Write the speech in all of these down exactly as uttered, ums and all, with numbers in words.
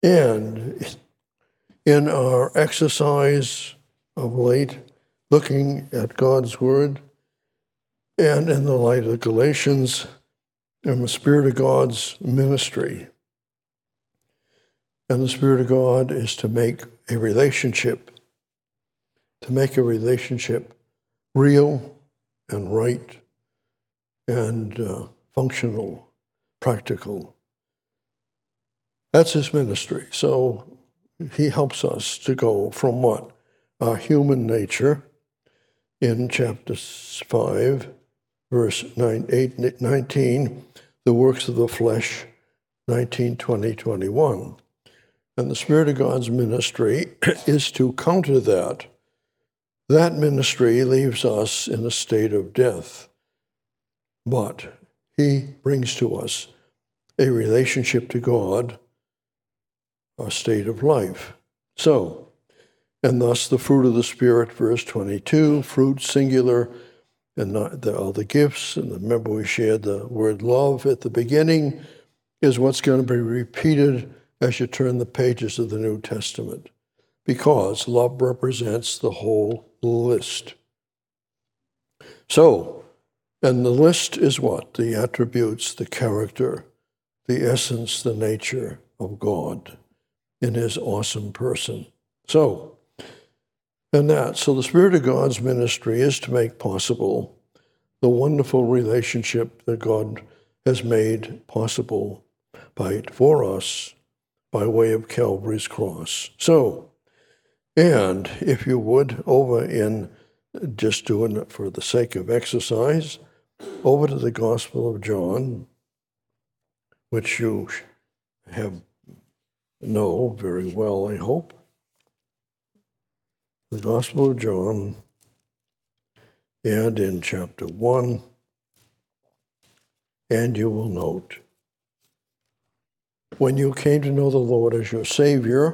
And in our exercise of late, looking at God's Word, and in the light of Galatians, and the Spirit of God's ministry. And the Spirit of God is to make a relationship, to make a relationship real and right and uh, functional, practical. That's his ministry. So he helps us to go from what? Our human nature in chapter five, verse nine, eight, nineteen, the works of the flesh, nineteen, twenty, twenty-one. And the Spirit of God's ministry is to counter that. That ministry leaves us in a state of death, but he brings to us a relationship to God, a state of life. So, and thus the fruit of the Spirit, verse twenty-two, fruit singular, and not the, all the gifts, and remember we shared the word love at the beginning, is what's going to be repeated as you turn the pages of the New Testament, because love represents the whole list. So, and the list is what? The attributes, the character, the essence, the nature of God in his awesome person. So, and that, so the Spirit of God's ministry is to make possible the wonderful relationship that God has made possible by, for us by way of Calvary's cross. So, and if you would, over in, just doing it for the sake of exercise, over to the Gospel of John, which you have know very well, I hope. The Gospel of John, and in chapter one, and you will note, when you came to know the Lord as your Savior,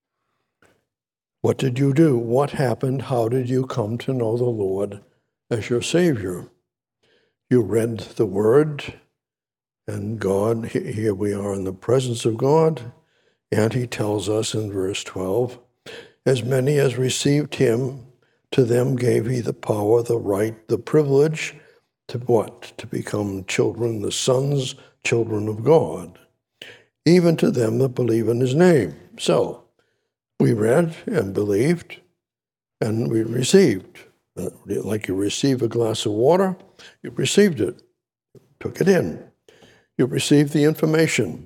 what did you do? What happened? How did you come to know the Lord as your Savior? You read the Word, and God, here we are in the presence of God, and he tells us in verse twelve, as many as received him, to them gave he the power, the right, the privilege, to what? To become children, the sons, children of God, even to them that believe in his name. So, we read and believed, and we received. Like you receive a glass of water, you received it, took it in. You received the information.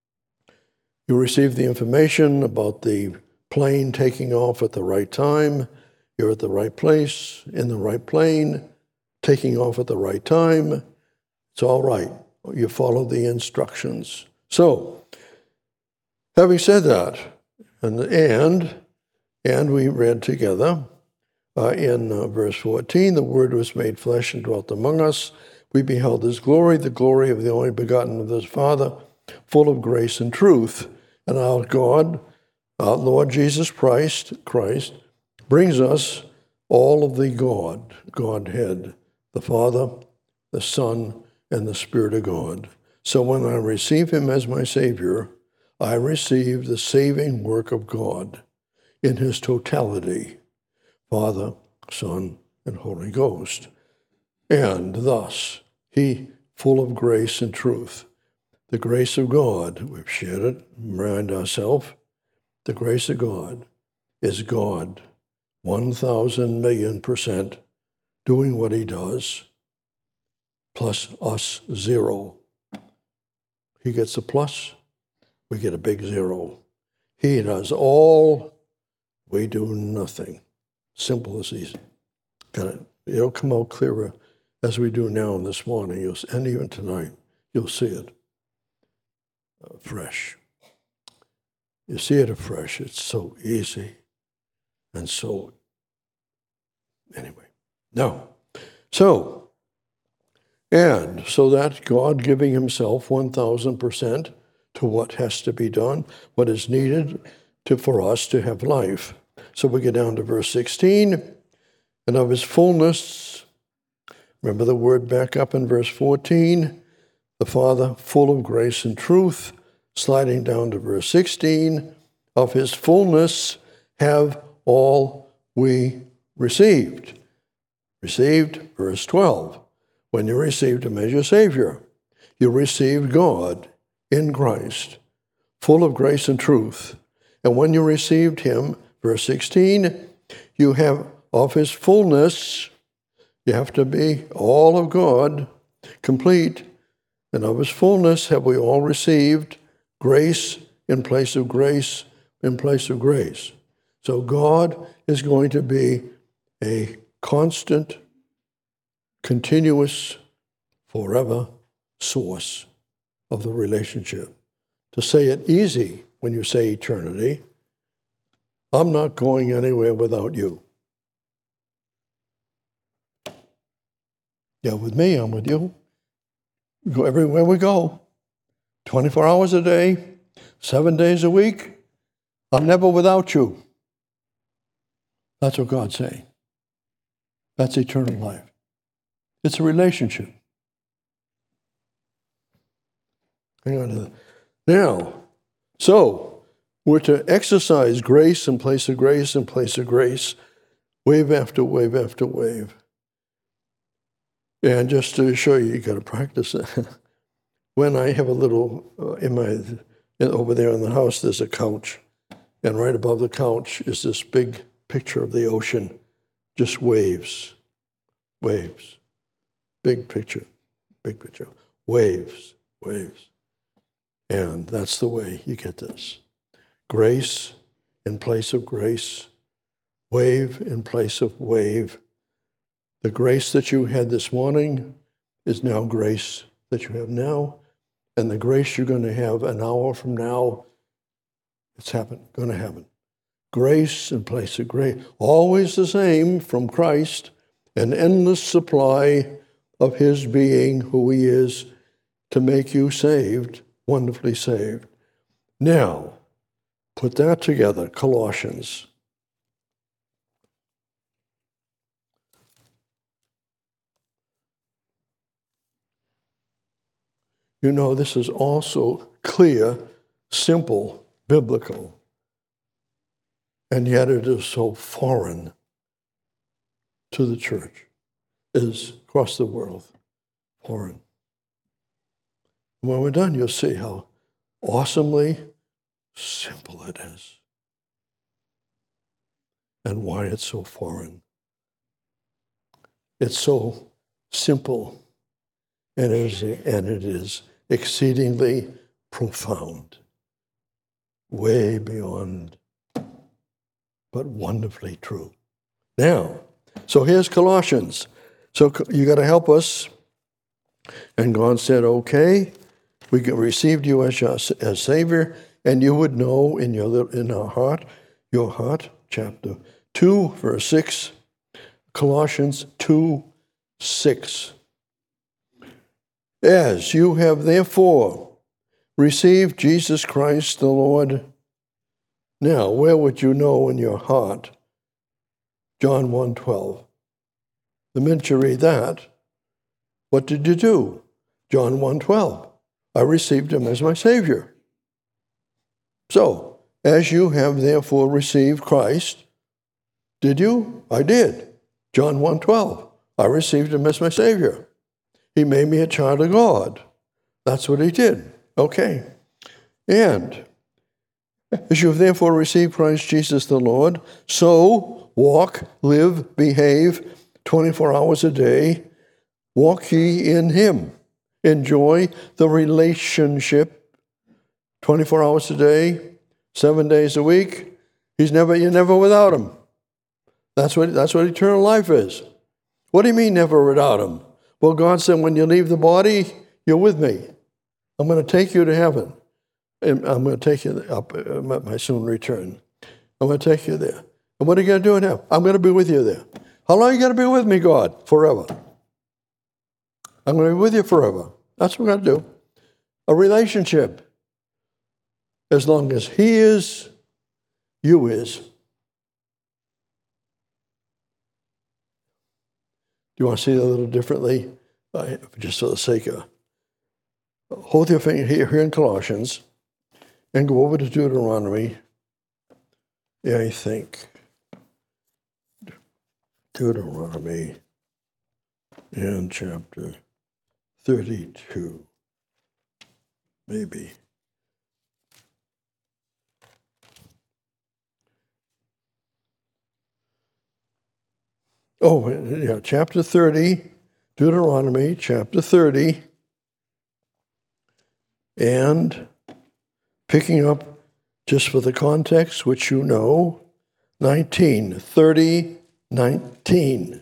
You received the information about the plane taking off at the right time. You're at the right place, in the right plane, taking off at the right time. It's all right. You follow the instructions. So, having said that, and and, and we read together uh, in uh, verse fourteen, the Word was made flesh and dwelt among us. We beheld his glory, the glory of the only begotten of his Father, full of grace and truth. And our God, our Lord Jesus Christ, Christ, brings us all of the God, Godhead, the Father, the Son, and the Spirit of God. So when I receive him as my Savior, I receive the saving work of God in his totality, Father, Son, and Holy Ghost. And thus, he, full of grace and truth, the grace of God, we've shared it, remind ourselves, the grace of God is God, one thousand million percent doing what he does, plus us zero. He gets a plus, we get a big zero. He does all, we do nothing. Simple as easy. Got it? It'll come out clearer as we do now and this morning, you'll, and even tonight, you'll see it uh, fresh. You see it afresh. It's so easy and so, anyway. No. So, and so that God giving himself one thousand percent to what has to be done, what is needed to, for us to have life. So we get down to verse sixteen, and of his fullness, remember the word back up in verse fourteen, the Father full of grace and truth, sliding down to verse sixteen, of his fullness have all we received. Received, verse twelve. When you received him as your Savior, you received God in Christ, full of grace and truth. And when you received him, verse sixteen, you have of his fullness, you have to be all of God, complete, and of his fullness have we all received grace in place of grace in place of grace. So God is going to be a constant, continuous, forever source of the relationship. To say it easy when you say eternity, I'm not going anywhere without you. You're with me, I'm with you. We go everywhere we go, twenty-four hours a day, seven days a week. I'm never without you. That's what God's saying. That's eternal life. It's a relationship. Hang on to that. Now, so we're to exercise grace in place of grace in place of grace, wave after wave after wave. And just to show you, you got to practice it. When I have a little, uh, in my, over there in the house, there's a couch. And right above the couch is this big picture of the ocean, just waves, waves. Big picture, big picture. Waves, waves. And that's the way you get this. Grace in place of grace, wave in place of wave. The grace that you had this morning is now grace that you have now. And the grace you're going to have an hour from now, it's happen, going to happen. Grace in place of grace. Always the same from Christ, an endless supply of his being, who he is, to make you saved, wonderfully saved. Now, put that together, Colossians. You know, this is also clear, simple, biblical, and yet it is so foreign to the church, is across the world, foreign. When we're done, you'll see how awesomely simple it is and why it's so foreign. It's so simple, and it is, and it is exceedingly profound, way beyond, but wonderfully true. Now, so here's Colossians. So you got to help us. And God said, okay, we received you as, your, as Savior, and you would know in your in our heart, your heart, chapter two, verse six, Colossians two, six. As you have therefore received Jesus Christ the Lord. Now, where would you know in your heart? John one twelve. The minute you read that, what did you do? John one twelve. I received him as my Savior. So, as you have therefore received Christ, did you? I did. John one twelve. I received him as my Savior. He made me a child of God. That's what he did. Okay. And as you have therefore received Christ Jesus the Lord, so walk, live, behave twenty-four hours a day. Walk ye in him. Enjoy the relationship twenty-four hours a day, seven days a week. He's never, you're never without him. That's what, that's what eternal life is. What do you mean never without him? Well, God said, when you leave the body, you're with me. I'm going to take you to heaven. And I'm going to take you up at my soon return. I'm going to take you there. And what are you going to do now? I'm going to be with you there. How long are you going to be with me, God? Forever. I'm going to be with you forever. That's what we're going to do. A relationship. As long as he is, you is. Do you want to see it a little differently? Just for the sake of, hold your finger here, here in Colossians. and go over to Deuteronomy, yeah, I think. Deuteronomy and chapter thirty-two, maybe. Oh, yeah, chapter thirty, Deuteronomy, chapter thirty, and picking up just for the context, which you know, nineteen, thirty, nineteen.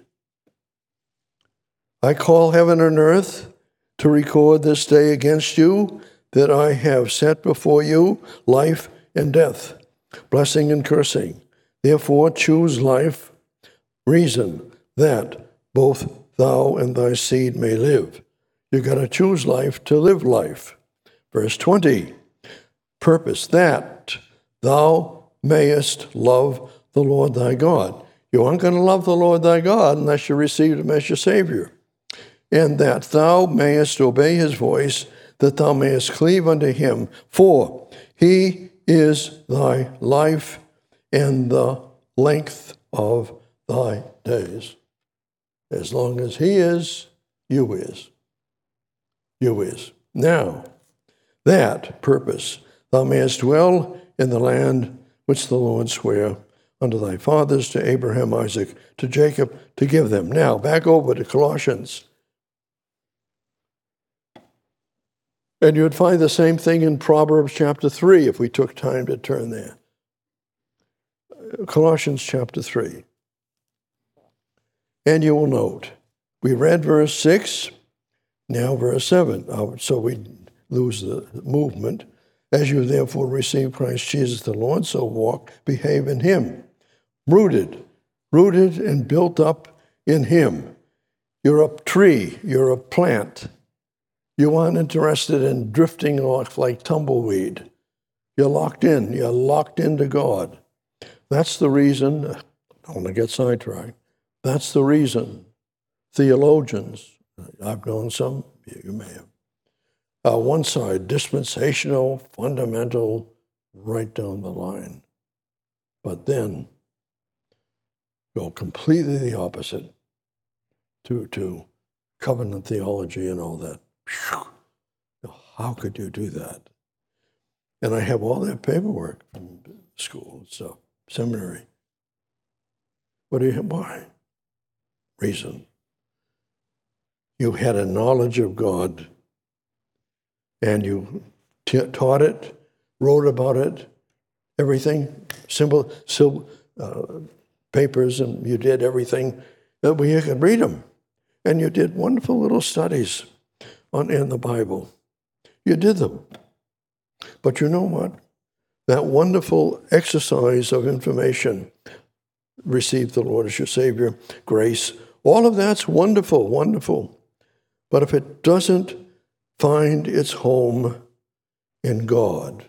I call heaven and earth to record this day against you, that I have set before you life and death, blessing and cursing. Therefore choose life, reason that both thou and thy seed may live. You've got to choose life to live life. Verse twenty, purpose that thou mayest love the Lord thy God. You aren't going to love the Lord thy God unless you receive him as your Savior. And that thou mayest obey his voice, that thou mayest cleave unto him. For he is thy life and the length of thy days. As long as he is, you is. You is. Now, that purpose, thou mayest dwell in the land which the Lord sware unto thy fathers, to Abraham, Isaac, to Jacob, to give them. Now, back over to Colossians. And you would find the same thing in Proverbs chapter three, if we took time to turn there. Colossians chapter three. And you will note, we read verse six, now verse seven, so we lose the movement. As you therefore receive Christ Jesus the Lord, so walk, behave in him. Rooted, rooted and built up in him. You're a tree, you're a plant. You aren't interested in drifting off like tumbleweed. You're locked in. You're locked into God. That's the reason, I don't want to get sidetracked, that's the reason theologians, I've known some, you may have, uh, one side, dispensational, fundamental, right down the line. But then go completely the opposite to, to covenant theology and all that. How could you do that? And I have all that paperwork from school, so seminary. What do you have? Why? Reason. You had a knowledge of God, and you t- taught it, wrote about it, everything, simple, simple uh, papers, and you did everything that we could read them. And you did wonderful little studies on in the Bible. You did them. But you know what? That wonderful exercise of information, receive the Lord as your Savior, grace, all of that's wonderful, wonderful. But if it doesn't find its home in God,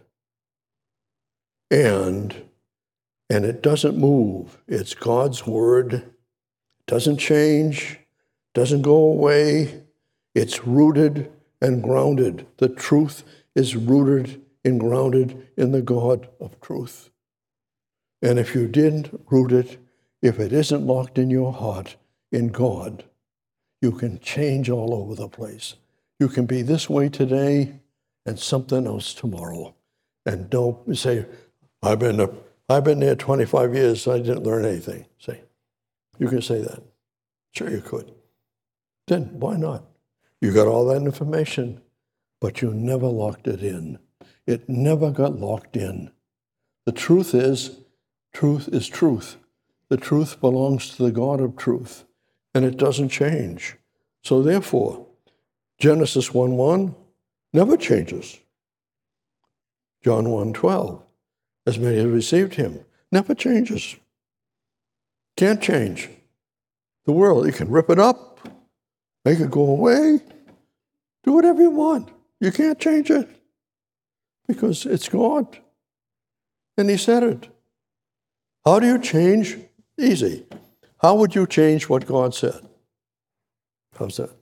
and, and it doesn't move, it's God's word, doesn't change, doesn't go away, it's rooted and grounded. The truth is rooted and grounded in the God of truth. And if you didn't root it, if it isn't locked in your heart in God, you can change all over the place. You can be this way today and something else tomorrow. And don't say, I've been, I've been there twenty-five years, so I didn't learn anything. Say, you can say that. Sure you could. Then why not? You got all that information, but you never locked it in. It never got locked in. The truth is, truth is truth. The truth belongs to the God of truth, and it doesn't change. So therefore, Genesis one one never changes. John one twelve, as many as received him, never changes. Can't change. The world, you can rip it up, make it go away, do whatever you want. You can't change it because it's God. And he said it. How do you change? Easy. How would you change what God said? How's that?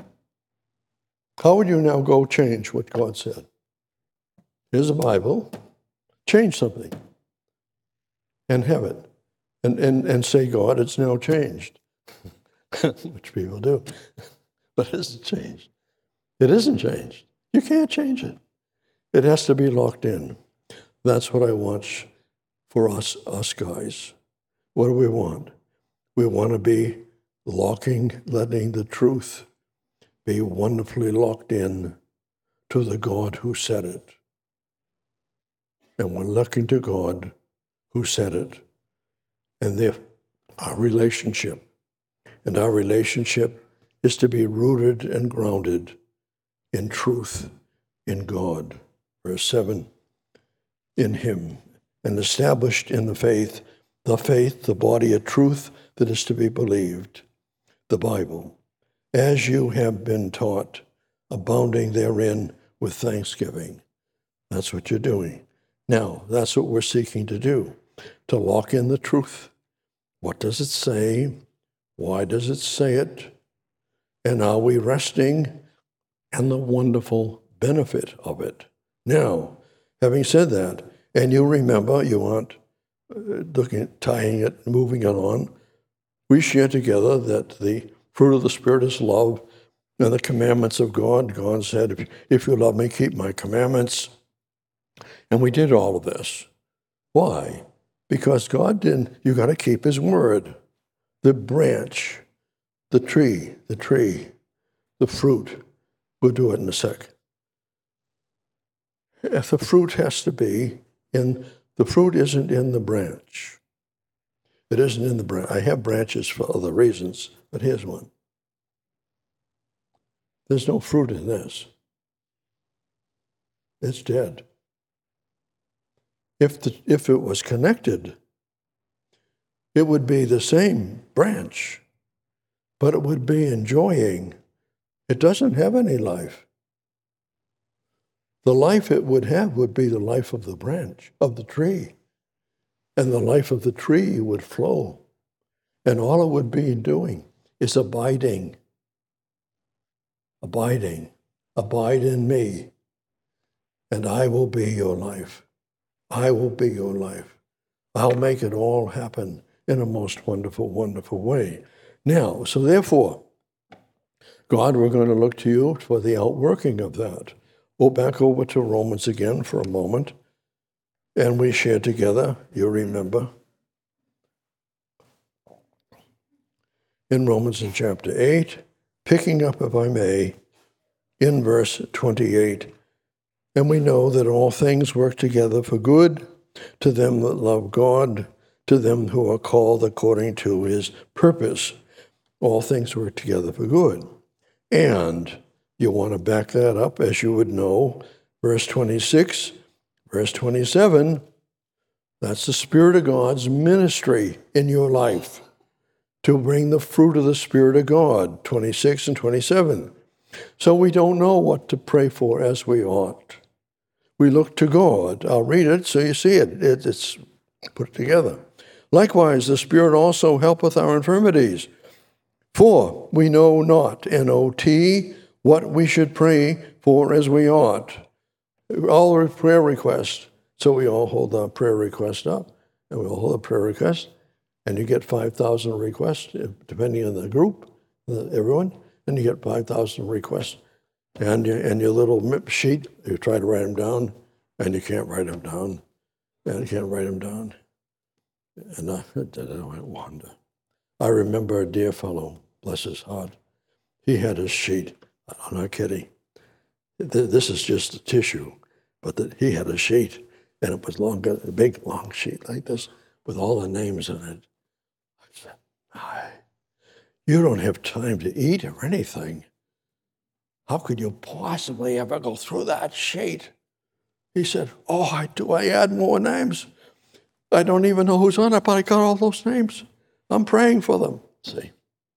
How would you now go change what God said? Here's the Bible. change something and have it. And, and, and say, God, it's now changed. Which people do. But it isn't changed. It isn't changed. You can't change it. It has to be locked in. That's what I want for us, us guys. What do we want? We want to be locking, letting the truth be wonderfully locked in to the God who said it. And we're looking to God who said it. And the, our relationship, and our relationship is to be rooted and grounded in truth, in God. Verse seven, in him, and established in the faith, the faith, the body of truth that is to be believed, the Bible, as you have been taught, abounding therein with thanksgiving. That's what you're doing. Now, that's what we're seeking to do, to lock in the truth. What does it say? Why does it say it? And are we resting in the wonderful benefit of it? Now, having said that, and you remember, you aren't looking, tying it, moving it on, we share together that the fruit of the Spirit is love and the commandments of God. God said, if, if you love me, keep my commandments. And we did all of this. Why? Because God didn't, you got to keep his word. The branch, the tree, the tree, the fruit. We'll do it in a sec. If the fruit has to be in, the fruit isn't in the branch. It isn't in the branch. I have branches for other reasons, but here's one. There's no fruit in this. It's dead. If, the, if it was connected, it would be the same branch, but it would be enjoying. It doesn't have any life. The life it would have would be the life of the branch, of the tree. And the life of the tree would flow. And all it would be doing is abiding. Abiding. Abide in me, and I will be your life. I will be your life. I'll make it all happen in a most wonderful, wonderful way. Now, so therefore, God, we're going to look to you for the outworking of that. Go back over to Romans again for a moment, and we share together, you remember, in Romans in chapter eight, picking up, if I may, in verse twenty-eight, and we know that all things work together for good to them that love God, to them who are called according to his purpose. All things work together for good. And you want to back that up, as you would know, verse twenty-six, verse twenty-seven, that's the Spirit of God's ministry in your life to bring the fruit of the Spirit of God, twenty-six and twenty-seven. So we don't know what to pray for as we ought. We look to God. I'll read it so you see it. it it's put together. Likewise, the Spirit also helpeth our infirmities. For we know not, N O T, what we should pray for as we ought. All our prayer requests. So we all hold our prayer request up, and we all hold a prayer request, and you get five thousand requests, depending on the group, everyone, and you get five thousand requests. And, you, and your little sheet, you try to write them down, and you can't write them down, and you can't write them down. And I, I wonder. I remember a dear fellow, bless his heart, he had his sheet. I'm not kidding. This is just a tissue, but the, he had a sheet, and it was long, a big, long sheet like this with all the names in it. I said, "Hi, you don't have time to eat or anything. How could you possibly ever go through that sheet?" He said, "Oh, I do I add more names? I don't even know who's on it, but I got all those names. I'm praying for them." See,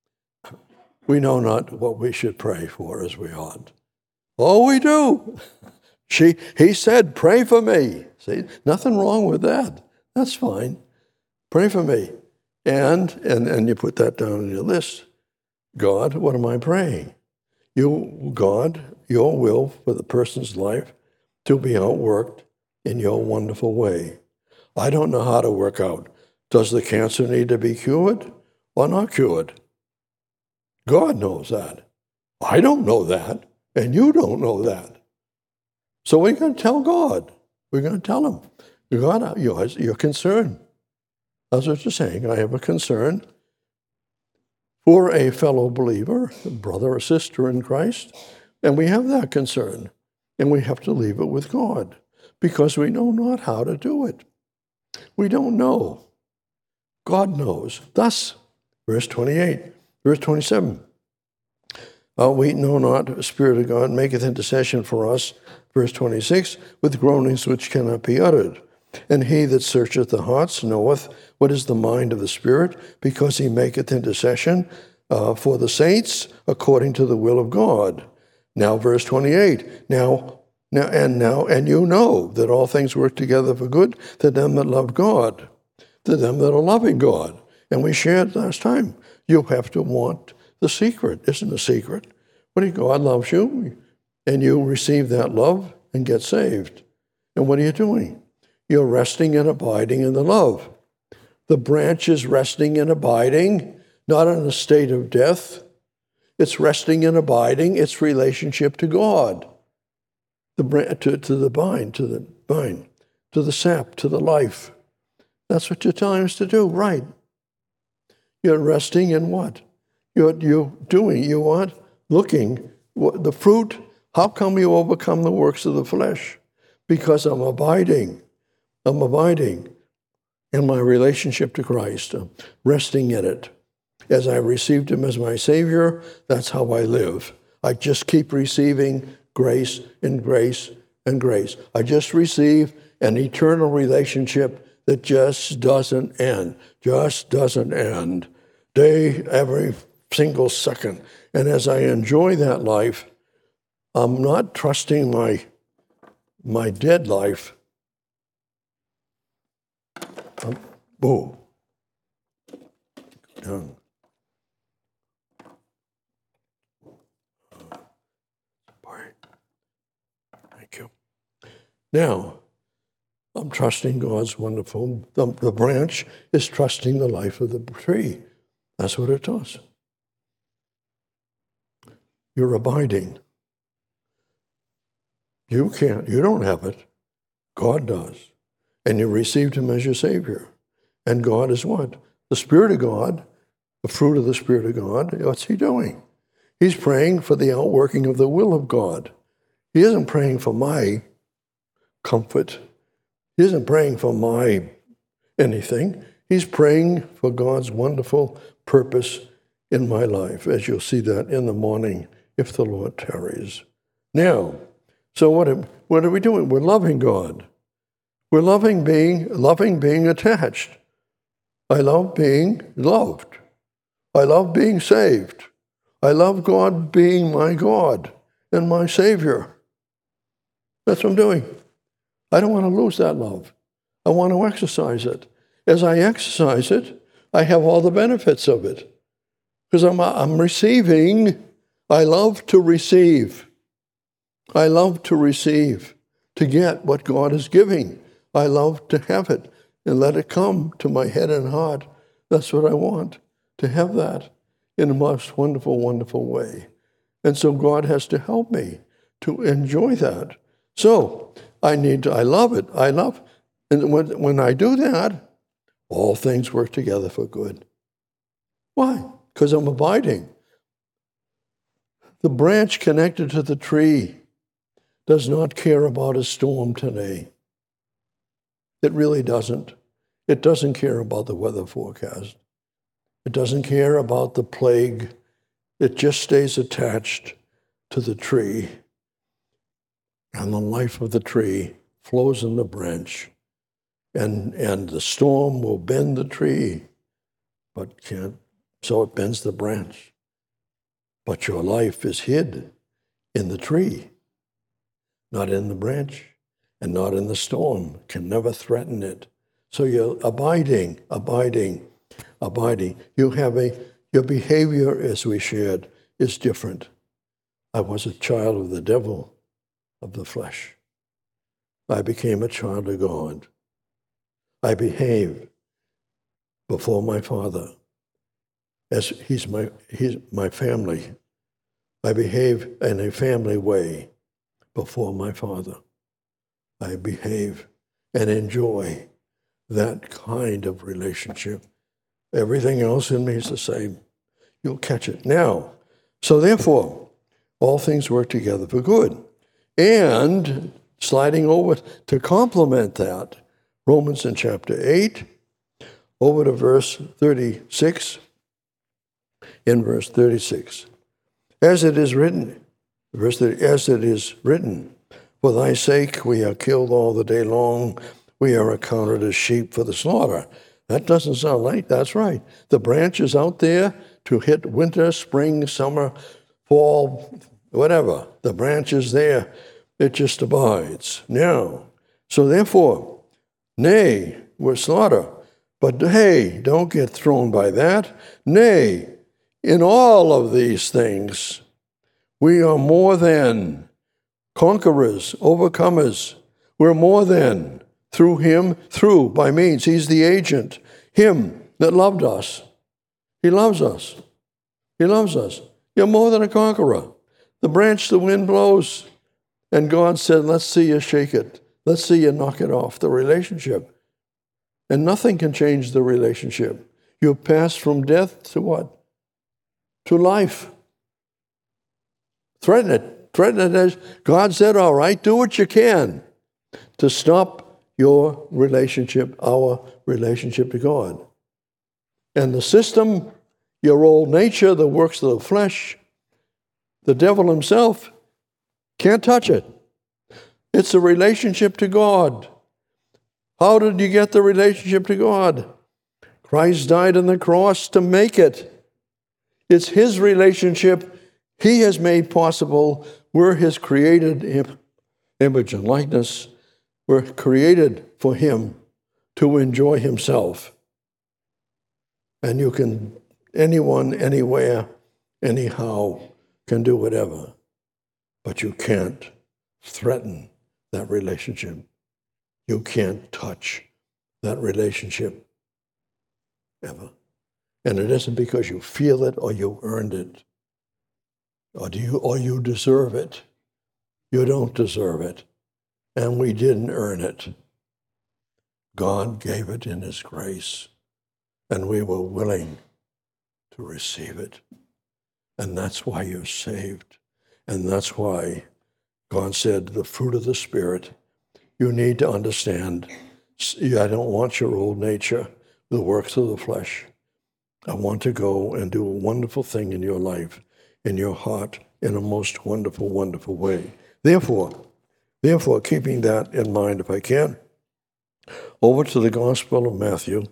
we know not what we should pray for as we ought. Oh, we do. She, he said, "Pray for me." See, nothing wrong with that. That's fine. Pray for me. And, and, and you put that down on your list. God, what am I praying? You, God, your will for the person's life to be outworked in your wonderful way. I don't know how to work out. Does the cancer need to be cured or not cured? God knows that. I don't know that, and you don't know that. So we're going to tell God. We're going to tell him, God, you're, you're concerned. That's what you're saying. I have a concern for a fellow believer, a brother or sister in Christ, and we have that concern, and we have to leave it with God because we know not how to do it. We don't know. God knows. Thus, verse twenty-eight, verse twenty-seven, uh, we know not, the Spirit of God maketh intercession for us, verse twenty-six, with groanings which cannot be uttered. And he that searcheth the hearts knoweth what is the mind of the Spirit, because he maketh intercession uh, for the saints according to the will of God. Now, verse twenty-eight, now, now, and now, and you know that all things work together for good to them that love God, to them that are loving God. And we shared last time, you have to want the secret. Isn't a secret. What do you, God loves you, and you receive that love and get saved. And what are you doing? You're resting and abiding in the love. The branch is resting and abiding, not in a state of death. It's resting and abiding its relationship to God, the to, to the vine, to the vine, to the sap, to the life. That's what you're telling us to do, right? You're resting in what? You're, you're doing, you what? Looking, what, the fruit. How come you overcome the works of the flesh? Because I'm abiding. I'm abiding in my relationship to Christ, I'm resting in it. As I received him as my Savior, that's how I live. I just keep receiving grace and grace and grace. I just receive an eternal relationship that just doesn't end, just doesn't end. Day, every single second. And as I enjoy that life, I'm not trusting my, my dead life. Um, boom. Done. Thank you. Now, I'm trusting God's wonderful, the, the branch is trusting the life of the tree. That's what it does. You're abiding. You can't, you don't have it. God does. And you received him as your Savior. And God is what? The Spirit of God, the fruit of the Spirit of God, what's he doing? He's praying for the outworking of the will of God. He isn't praying for my comfort. He isn't praying for my anything. He's praying for God's wonderful purpose in my life, as you'll see that in the morning, if the Lord tarries. Now, so what are, what are we doing? We're loving God. We're loving being, loving being attached. I love being loved. I love being saved. I love God being my God and my Savior. That's what I'm doing. I don't want to lose that love. I want to exercise it. As I exercise it, I have all the benefits of it. Because I'm, I'm receiving. I love to receive. I love to receive, to get what God is giving. I love to have it and let it come to my head and heart. That's what I want, to have that in a most wonderful, wonderful way. And so God has to help me to enjoy that. So I need to, I love it. I love, and when, when I do that, all things work together for good. Why? Because I'm abiding. The branch connected to the tree does not care about a storm today. It really doesn't. It doesn't care about the weather forecast. It doesn't care about the plague. It just stays attached to the tree. And the life of the tree flows in the branch. And, and the storm will bend the tree, but can't, so it bends the branch. But your life is hid in the tree, not in the branch, and not in the storm, can never threaten it. So you're abiding, abiding, abiding. You have a, your behavior, as we shared, is different. I was a child of the devil, of the flesh. I became a child of God. I behave before my Father as he's my, he's my family. I behave in a family way before my Father. I behave and enjoy that kind of relationship. Everything else in me is the same. You'll catch it. Now, so therefore, all things work together for good. And sliding over to complement that, Romans in chapter eight, over to verse thirty-six, in verse thirty-six. As it is written, verse thirty, as it is written, for thy sake we are killed all the day long, we are accounted as sheep for the slaughter. That doesn't sound like, that's right. The branch is out there to hit winter, spring, summer, fall, whatever. The branch is there. It just abides. Now, so therefore, nay, we're slaughter. But hey, don't get thrown by that. Nay, in all of these things, we are more than conquerors, overcomers. We're more than through him, through, by means. He's the agent. Him that loved us. He loves us. He loves us. You're more than a conqueror. The branch the wind blows, and God said, let's see you shake it. Let's see you knock it off, the relationship. And nothing can change the relationship. You pass from death to what? To life. Threaten it. Threaten it as God said, all right, do what you can to stop your relationship, our relationship to God. And the system, your old nature, the works of the flesh, the devil himself, can't touch it. It's a relationship to God. How did you get the relationship to God? Christ died on the cross to make it. It's his relationship he has made possible. We're his created image and likeness. We're created for him to enjoy himself. And you can, anyone, anywhere, anyhow, can do whatever. But you can't threaten that relationship. You can't touch that relationship ever. And it isn't because you feel it or you earned it, or do you or you deserve it. You don't deserve it, and we didn't earn it. God gave it in his grace, and we were willing to receive it. And that's why you're saved. And that's why God said the fruit of the Spirit, you need to understand, I don't want your old nature, the works of the flesh. I want to go and do a wonderful thing in your life, in your heart, in a most wonderful, wonderful way. Therefore, therefore, keeping that in mind, if I can, over to the Gospel of Matthew.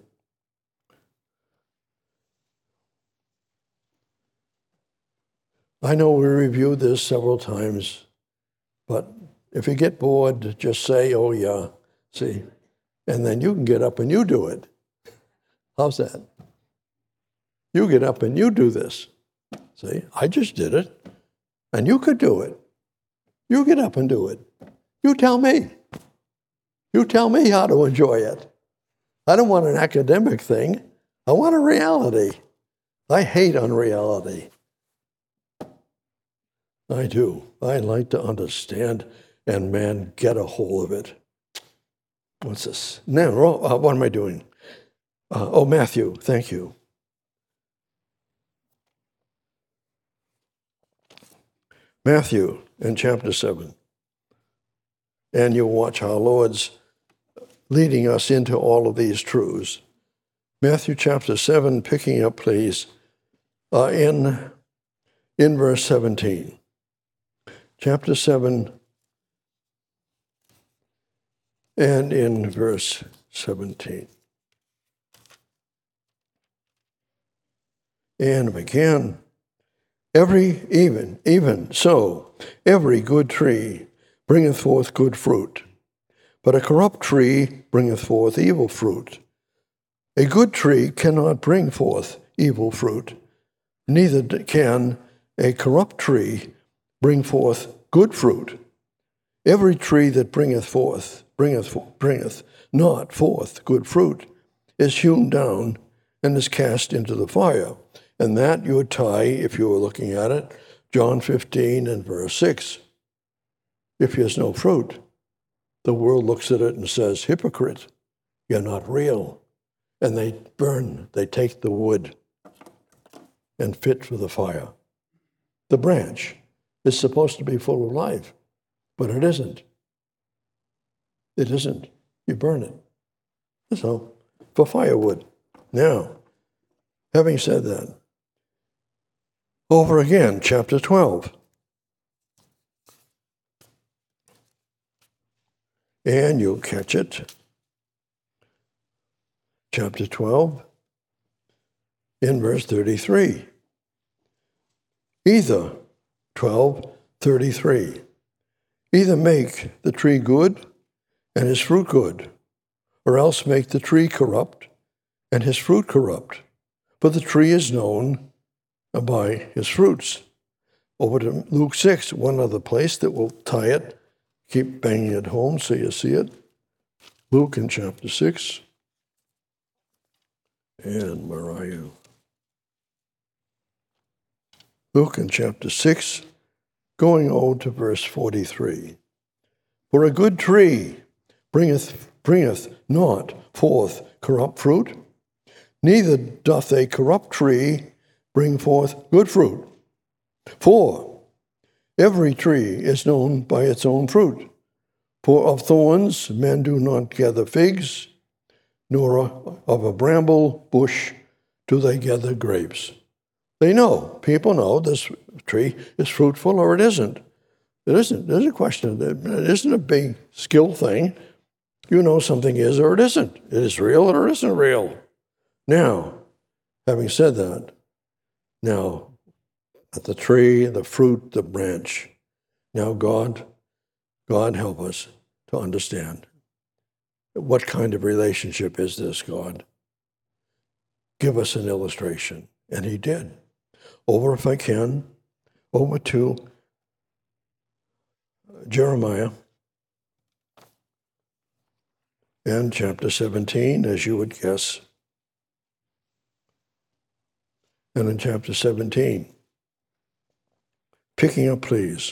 I know we reviewed this several times, but if you get bored, just say, oh yeah, see, and then you can get up and you do it. How's that? You get up and you do this. See, I just did it, and you could do it. You get up and do it. You tell me. You tell me how to enjoy it. I don't want an academic thing. I want a reality. I hate unreality. I do. I like to understand and, man, get a hold of it. What's this? Now, uh, what am I doing? Uh, oh, Matthew, thank you. Matthew in chapter seven. And you watch our Lord's leading us into all of these truths. Matthew chapter seven, picking up, please, uh, in, in verse seventeen. Chapter seven, and in verse seventeen. And again, every, even, even so, every good tree bringeth forth good fruit, but a corrupt tree bringeth forth evil fruit. A good tree cannot bring forth evil fruit, neither can a corrupt tree bring forth good fruit. Every tree that bringeth forth bringeth, bringeth not forth good fruit is hewn down and is cast into the fire. And that you would tie, if you were looking at it, John fifteen and verse six. If he has no fruit, the world looks at it and says, hypocrite, you're not real. And they burn, they take the wood and fit for the fire. The branch is supposed to be full of life, but it isn't. It isn't. You burn it. So, for firewood. Now, having said that, over again, chapter twelve. And you'll catch it. Chapter twelve, in verse thirty-three. Either, twelve, thirty-three. Either make the tree good and his fruit good, or else make the tree corrupt and his fruit corrupt. For the tree is known by his fruits. Over to Luke six, one other place that will tie it. Keep banging it home so you see it. Luke in chapter six. And where are you? Luke in chapter six, going on to verse forty-three. For a good tree bringeth, bringeth not forth corrupt fruit, neither doth a corrupt tree bring forth good fruit. For every tree is known by its own fruit. For of thorns men do not gather figs, nor of a bramble bush do they gather grapes. They know, people know this tree is fruitful or it isn't. It isn't. There's a question. It isn't a big skill thing. You know something is or it isn't. It is real or it isn't real. Now, having said that, now, at the tree, the fruit, the branch, now God, God help us to understand. What kind of relationship is this, God? Give us an illustration. And he did. Over, if I can, over to Jeremiah and chapter seventeen, as you would guess. And in chapter seventeen, picking up, please,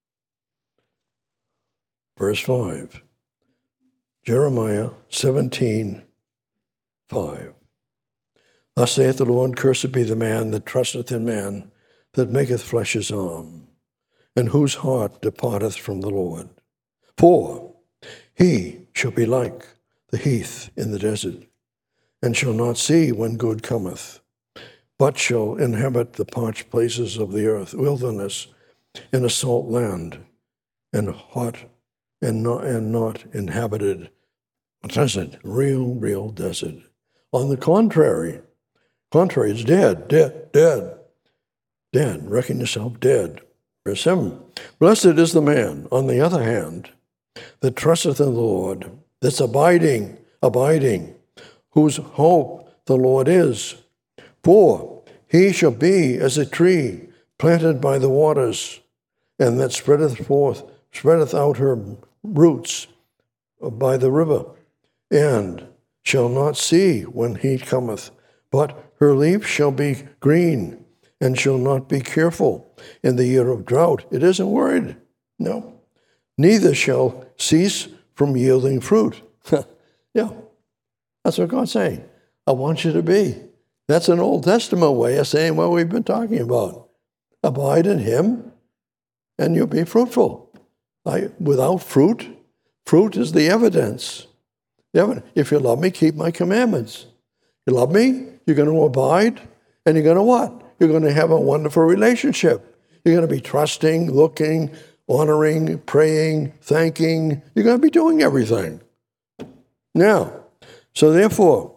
verse five. Jeremiah seventeen, five. Thus saith the Lord, cursed be the man that trusteth in man, that maketh flesh his arm, and whose heart departeth from the Lord. For he shall be like the heath in the desert, and shall not see when good cometh, but shall inhabit the parched places of the earth, wilderness, in a salt land, and hot, and not, and not inhabited. Desert, real, real desert. On the contrary, contrary, it's dead, dead, dead, dead. Reckon yourself dead. Verse seven. Blessed is the man, on the other hand, that trusteth in the Lord, that's abiding, abiding, whose hope the Lord is. For he shall be as a tree planted by the waters, and that spreadeth forth, spreadeth out her roots by the river, and shall not see when heat cometh, but her leaf shall be green, and shall not be careful in the year of drought. It isn't worried, no. Neither shall cease from yielding fruit. Yeah, that's what God's saying. I want you to be. That's an Old Testament way of saying what we've been talking about. Abide in him, and you'll be fruitful. I, without fruit, fruit is the evidence. If you love me, keep my commandments. You love me, you're going to abide, and you're going to what? You're going to have a wonderful relationship. You're going to be trusting, looking, honoring, praying, thanking. You're going to be doing everything. Now, so therefore,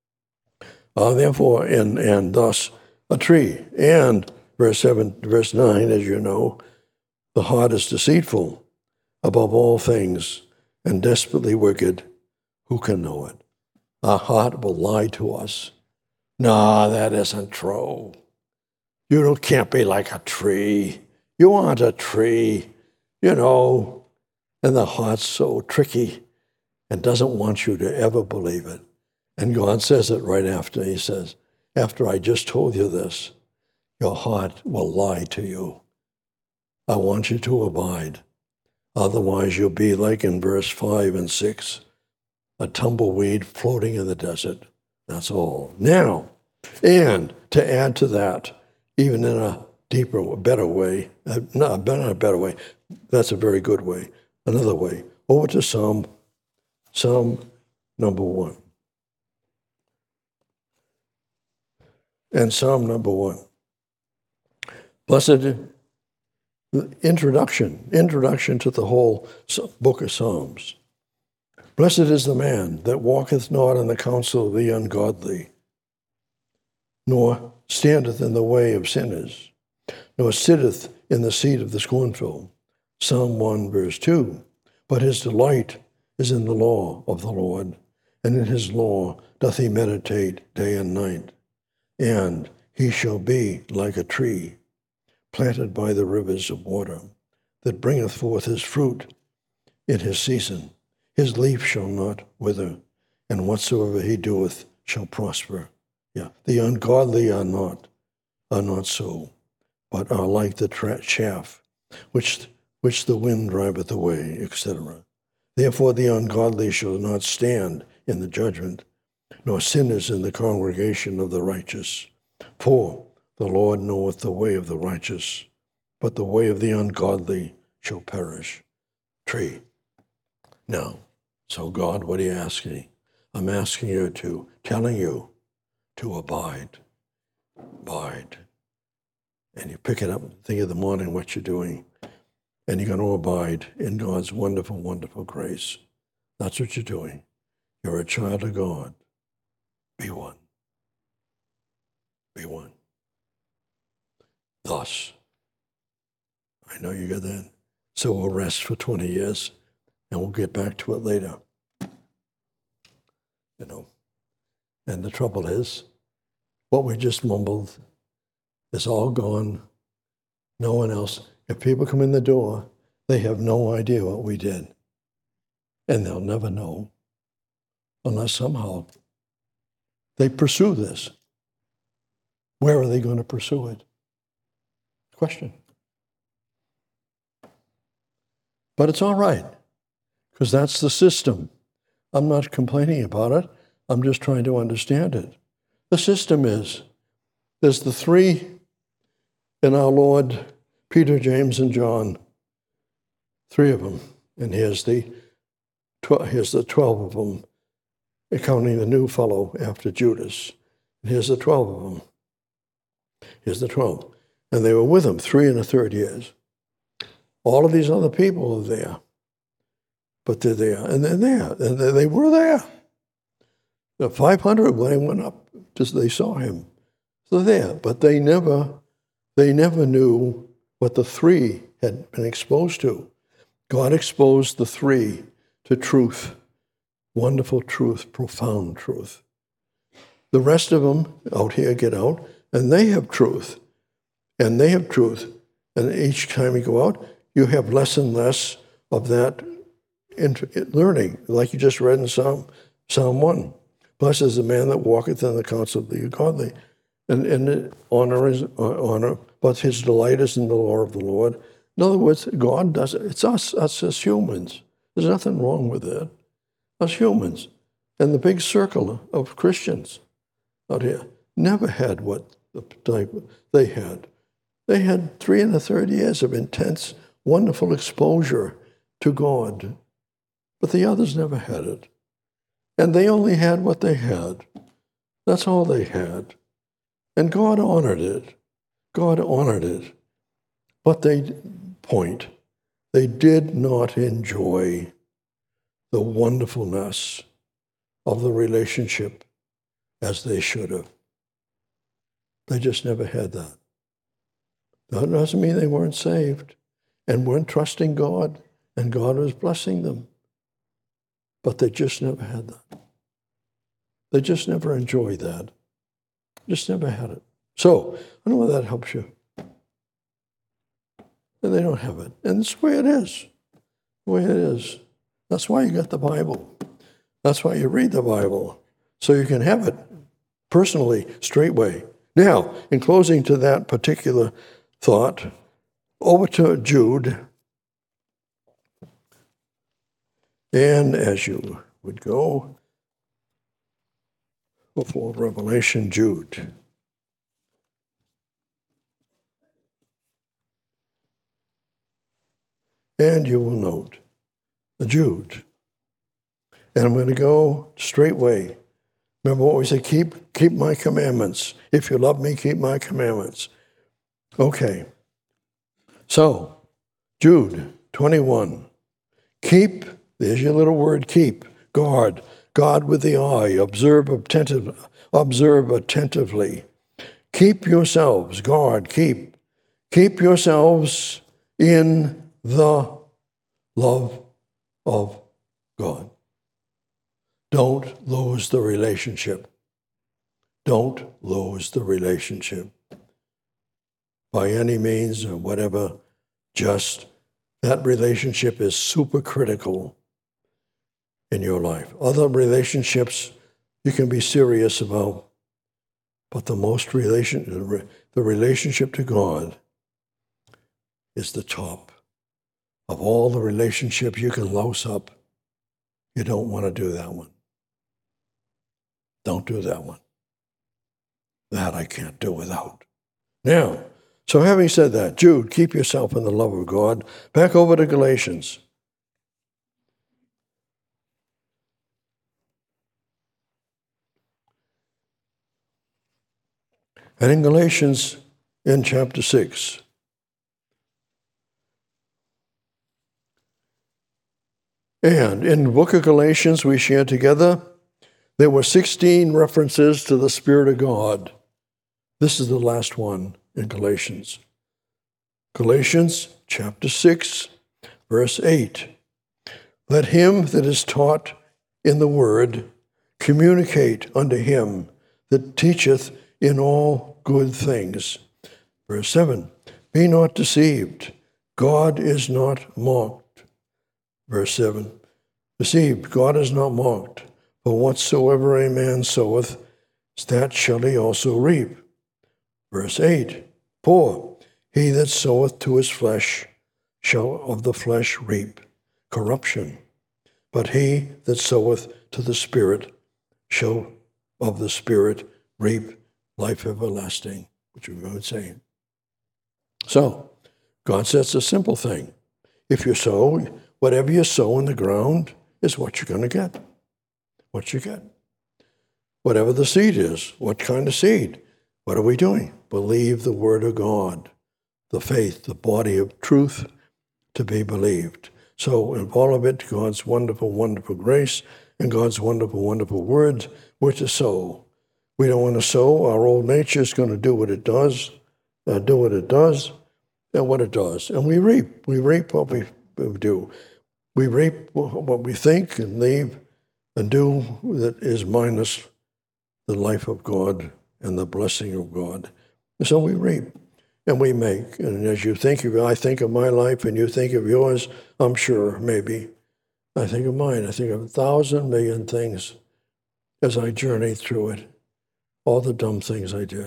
uh, therefore, and, and thus a tree. And verse seven, verse nine, as you know, the heart is deceitful above all things and desperately wicked. Who can know it? Our heart will lie to us. No, that isn't true. You can't be like a tree. You aren't a tree, you know. And the heart's so tricky. and doesn't want you to ever believe it. And God says it right after. He says, after I just told you this, your heart will lie to you. I want you to abide. Otherwise, you'll be like in verse five and six, a tumbleweed floating in the desert. That's all. Now, and to add to that, even in a deeper, better way, uh, not, not a better way, that's a very good way, another way, over to Psalm, Psalm number one. And Psalm number one. Blessed introduction, introduction to the whole book of Psalms. Blessed is the man that walketh not in the counsel of the ungodly, nor standeth in the way of sinners, nor sitteth in the seat of the scornful. Psalm one, verse two. But his delight is in the law of the Lord, and in his law doth he meditate day and night. And he shall be like a tree planted by the rivers of water, that bringeth forth his fruit in his season. His leaf shall not wither, and whatsoever he doeth shall prosper. Yeah, the ungodly are not, are not so, but are like the tra- chaff, which which the wind driveth away, et cetera. Therefore the ungodly shall not stand in the judgment, nor sinners in the congregation of the righteous. For the Lord knoweth the way of the righteous, but the way of the ungodly shall perish. Tree. Now, so God, what are you asking? I'm asking you to, telling you to abide. Abide. And you pick it up, think of the morning what you're doing, and you're going to abide in God's wonderful, wonderful grace. That's what you're doing. You're a child of God. Be one. Be one. Thus, I know you got that. So we'll rest for twenty years, and we'll get back to it later. You know, and the trouble is, what we just mumbled is all gone. No one else. If people come in the door, they have no idea what we did. And they'll never know unless somehow they pursue this. Where are they going to pursue it? Question. But it's all right, because that's the system. I'm not complaining about it. I'm just trying to understand it. The system is, there's the three in our Lord, Peter, James, and John, three of them. And here's the, tw- here's the twelve of them, counting the new fellow after Judas. And here's the twelve of them. Here's the twelve. And they were with him three and a third years. All of these other people are there. But they're there, and they're there, and they were there. The five hundred, when they went up, just they saw him. So they're there, but they never, they never knew what the three had been exposed to. God exposed the three to truth, wonderful truth, profound truth. The rest of them out here get out, and they have truth, and they have truth. And each time you go out, you have less and less of that learning, like you just read in Psalm, Psalm one. Blessed is the man that walketh in the counsel of the ungodly. And, and honor is honor, but his delight is in the law of the Lord. In other words, God does it. It's us, us as humans. There's nothing wrong with that. Us humans. And the big circle of Christians out here never had what the type they had. They had three and a third years of intense, wonderful exposure to God. But the others never had it. And they only had what they had. That's all they had. And God honored it. God honored it. But they, point, they did not enjoy the wonderfulness of the relationship as they should have. They just never had that. That doesn't mean they weren't saved and weren't trusting God, and God was blessing them. But they just never had that. They just never enjoyed that. Just never had it. So, I don't know whether that helps you. And they don't have it. And it's the way it is. The way it is. That's why you got the Bible. That's why you read the Bible, so you can have it personally, straightway. Now, in closing to that particular thought, over to Jude. And as you would go before Revelation, Jude. And you will note the Jude. And I'm going to go straightway. Remember what we said, keep, keep my commandments. If you love me, keep my commandments. Okay. So, Jude twenty-one. Keep, there's your little word, keep, guard, God with the eye, observe, attentive, observe attentively. Keep yourselves, guard, keep. Keep yourselves in the love of God. Don't lose the relationship. Don't lose the relationship. By any means or whatever, just that relationship is super critical in your life. Other relationships you can be serious about, but the most relation, the relationship to God is the top. Of all the relationships you can louse up, you don't want to do that one. Don't do that one. That I can't do without. Now, so having said that, Jude, keep yourself in the love of God. Back over to Galatians. And in Galatians, in chapter six, and in the book of Galatians we shared together, there were sixteen references to the Spirit of God. This is the last one in Galatians. Galatians chapter six, verse eight. Let him that is taught in the word communicate unto him that teacheth in all good things. Verse seven. Be not deceived. God is not mocked. Verse seven. Deceived. God is not mocked. For whatsoever a man soweth, that shall he also reap. Verse eight. For he that soweth to his flesh shall of the flesh reap corruption. But he that soweth to the Spirit shall of the Spirit reap life everlasting, which we would say. So, God says a simple thing. If you sow, whatever you sow in the ground is what you're going to get. What you get. Whatever the seed is, what kind of seed? What are we doing? Believe the word of God, the faith, the body of truth to be believed. So in all of it, God's wonderful, wonderful grace and God's wonderful, wonderful words, we're to sow. We don't want to sow. Our old nature is going to do what it does, uh, do what it does, and what it does. And we reap. We reap what we, we do. We reap what we think and leave and do that is minus the life of God and the blessing of God. So we reap and we make. And as you think of, I think of my life and you think of yours, I'm sure, maybe. I think of mine. I think of a thousand million things as I journey through it. All the dumb things I did.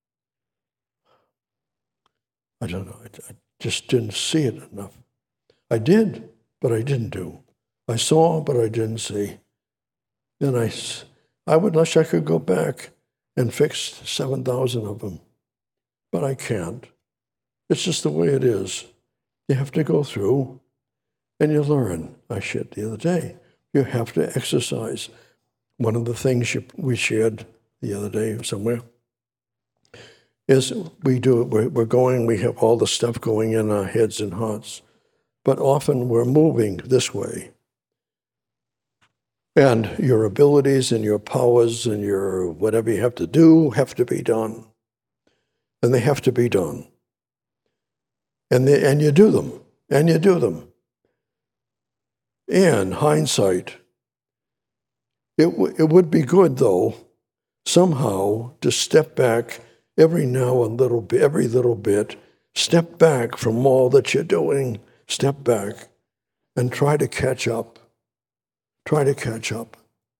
I don't know. I, I just didn't see it enough. I did, but I didn't do. I saw, but I didn't see. And I, I would wish I could go back and fix seven thousand of them. But I can't. It's just the way it is. You have to go through and you learn. I shared the other day. You have to exercise. One of the things you, we shared the other day somewhere is we do, we're, we're going, we have all the stuff going in our heads and hearts, but often we're moving this way. And your abilities and your powers and your whatever you have to do have to be done. And they have to be done. And, they, and you do them. And you do them. And hindsight, it, w- it would be good, though, somehow to step back every now and little bit, every little bit, step back from all that you're doing, step back and try to catch up. Try to catch up.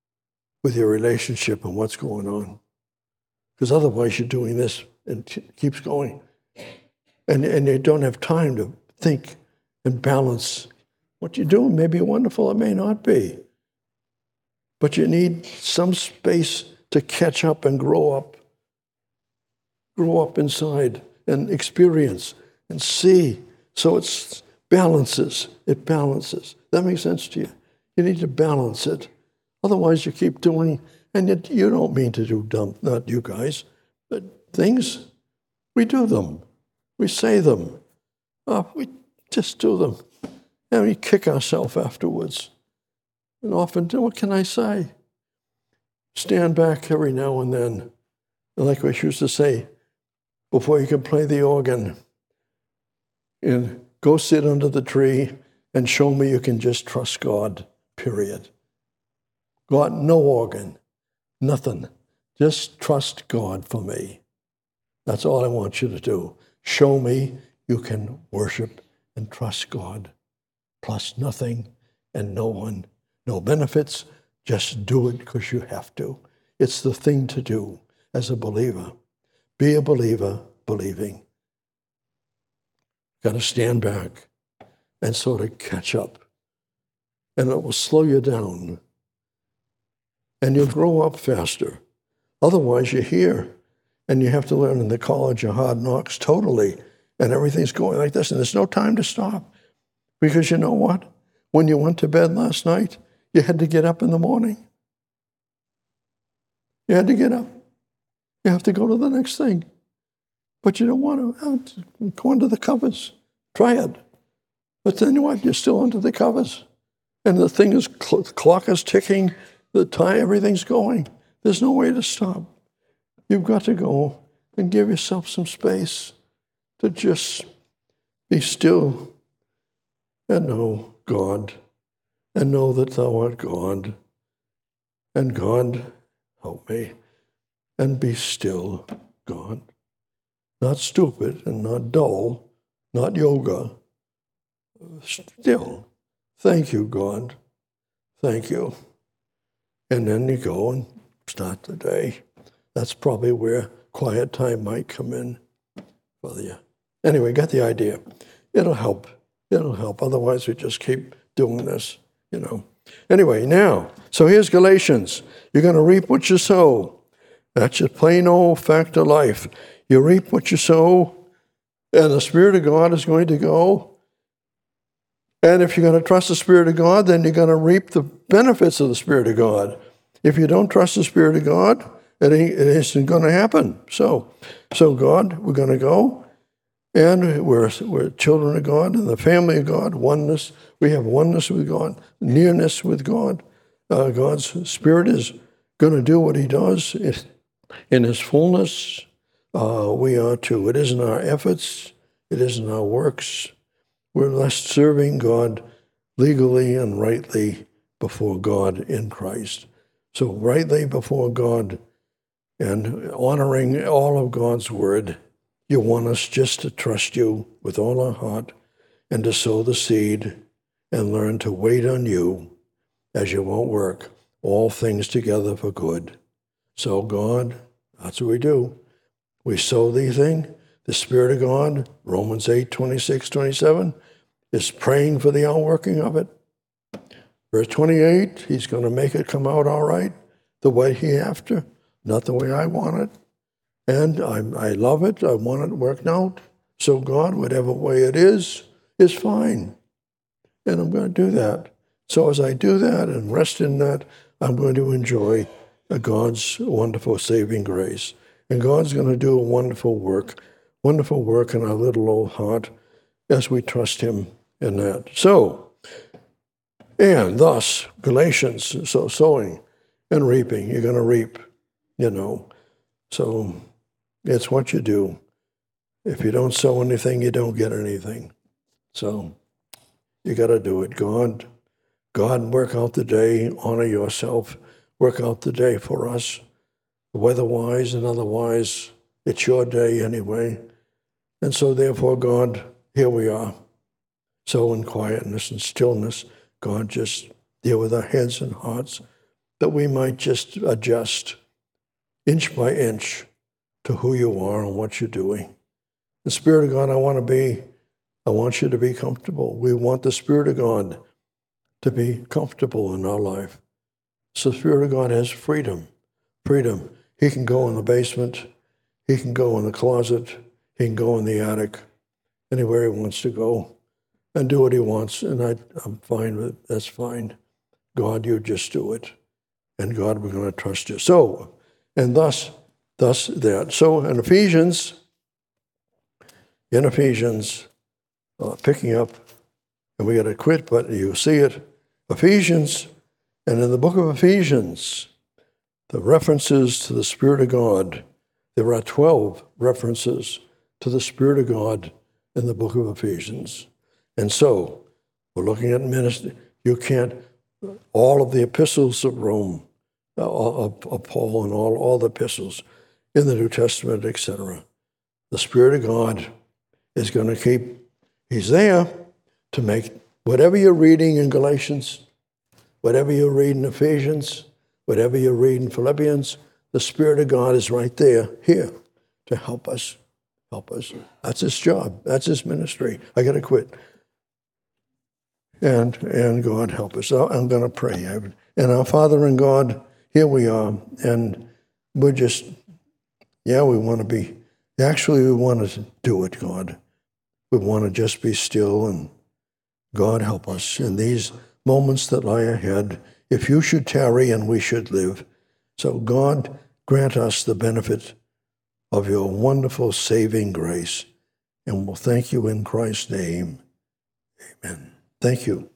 with your relationship and what's going on. Because otherwise you're doing this and it keeps going. And, and you don't have time to think and balance. What you're doing may be wonderful, it may not be. But you need some space to catch up and grow up. Grow up inside and experience and see. So it balances. It balances. That makes sense to you? You need to balance it. Otherwise you keep doing, and you, you don't mean to do dumb, not you guys, but things, we do them. We say them. Oh, we just do them. And we kick ourselves afterwards. And often, what can I say? Stand back every now and then. And like we used to say, before you can play the organ, and go sit under the tree and show me you can just trust God, period. God, no organ, nothing. Just trust God for me. That's all I want you to do. Show me you can worship and trust God, plus nothing and no one, no benefits. Just do it because you have to. It's the thing to do as a believer. Be a believer, believing. Got to stand back and sort of catch up. And it will slow you down. And you'll grow up faster. Otherwise, you're here. And you have to learn in the college of hard knocks totally. And everything's going like this. And there's no time to stop. Because you know what? When you went to bed last night, you had to get up in the morning. You had to get up. You have to go to the next thing. But you don't want to go under the covers. Try it. But then what? You're still under the covers. And the thing is, cl- the clock is ticking, the time, everything's going. There's no way to stop. You've got to go and give yourself some space to just be still and know God, and know that thou art God, and God, help me, and be still, God. Not stupid and not dull, not yoga. Still, thank you, God. Thank you. And then you go and start the day. That's probably where quiet time might come in for you. Anyway, got the idea. It'll help. It'll help. Otherwise, we just keep doing this, you know. Anyway, now, so here's Galatians. You're going to reap what you sow. That's a plain old fact of life. You reap what you sow, and the Spirit of God is going to go. And if you're going to trust the Spirit of God, then you're going to reap the benefits of the Spirit of God. If you don't trust the Spirit of God, it, ain't, it isn't going to happen. So, so God, we're going to go, and we're, we're children of God, and the family of God, oneness. We have oneness with God, nearness with God. Uh, God's Spirit is going to do what he does it, in his fullness. Uh, we are too. It isn't our efforts. It isn't our works. We're just serving God legally and rightly before God in Christ. So rightly before God and honoring all of God's word, you want us just to trust you with all our heart and to sow the seed and learn to wait on you as you won't work all things together for good. So God, that's what we do. We sow the thing. The Spirit of God, Romans eight, twenty-six, twenty-seven, is praying for the outworking of it. Verse twenty-eight, he's going to make it come out all right, the way he after, not the way I want it. And I, I love it. I want it worked out. So God, whatever way it is, is fine. And I'm going to do that. So as I do that and rest in that, I'm going to enjoy God's wonderful saving grace. And God's going to do a wonderful work, wonderful work in our little old heart as we trust him in that. So, and thus, Galatians, so sowing and reaping, you're going to reap, you know. So it's what you do. If you don't sow anything, you don't get anything. So you got to do it. God, God, work out the day, honor yourself, work out the day for us. Weather-wise and otherwise, it's your day anyway. And so therefore, God, here we are. So in quietness and stillness, God, just deal with our heads and hearts. that we might just adjust inch by inch to who you are and what you're doing. The Spirit of God, I want to be, I want you to be comfortable. We want the Spirit of God to be comfortable in our life. So the Spirit of God has freedom. Freedom. He can go in the basement. He can go in the closet. He can go in the attic. Anywhere he wants to go and do what he wants. And I, I'm fine with it. That's fine. God, you just do it. And God, we're going to trust you. So, and thus, thus that. So in Ephesians, in Ephesians, uh, picking up, and we got to quit, but you see it, Ephesians, and in the book of Ephesians, the references to the Spirit of God, there are twelve references to the Spirit of God in the book of Ephesians. And so, we're looking at ministry. You can't, all of the epistles of Rome, uh, of, of Paul and all, all the epistles in the New Testament, et cetera. The Spirit of God is going to keep, he's there to make whatever you're reading in Galatians, whatever you read in Ephesians, whatever you read in Philippians, the Spirit of God is right there, here, to help us, help us. That's his job. That's his ministry. I got to quit. And and God help us. I'm going to pray. And our Father and God, here we are. And we're just, yeah, we want to be, actually we want to do it, God. We want to just be still, and God help us in these moments that lie ahead. If you should tarry and we should live. So God, grant us the benefit of your wonderful saving grace. And we'll thank you in Christ's name. Amen. Thank you.